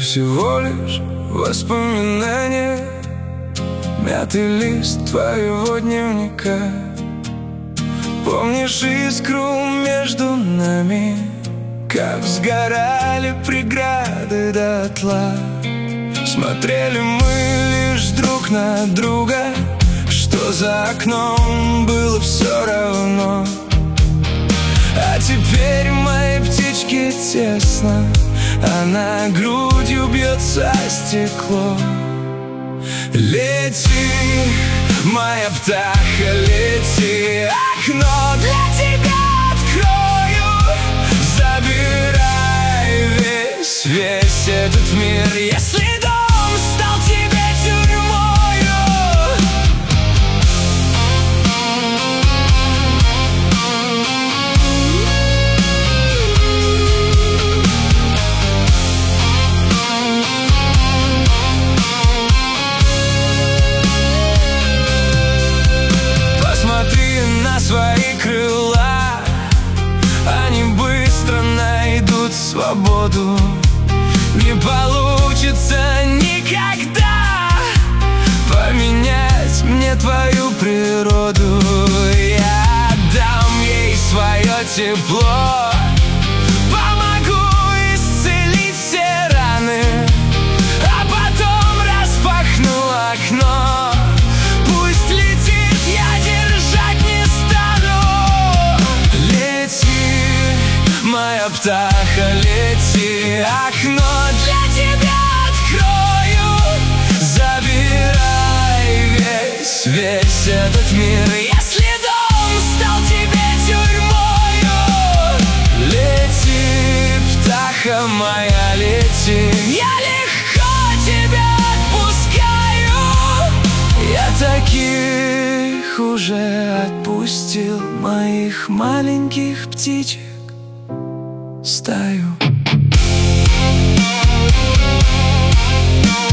всего лишь воспоминание, мятый лист твоего дневника. Помнишь искру между нами, как сгорали преграды дотла? Смотрели мы лишь друг на друга, что за окном было все равно. А теперь моей птичке тесно, она грудью бьется о стекло. Лети, моя птаха, лети, окно для тебя открою. Забирай весь этот мир, если дом стал тебе тюрьмою. Посмотри на свои крыла, они быстро найдут свободу. Не получится никогда поменять мне твою природу. Я отдам ей свое тепло, помогу исцелить все раны, а потом распахну окно. Пусть летит, я держать не стану. Лети, моя птаха, лети, окно для тебя открою. Забирай весь этот мир, если дом стал тебе тюрьмою. Лети, птаха моя, лети, я легко тебя отпускаю. Я таких уже отпустил, моих маленьких птичек стаю.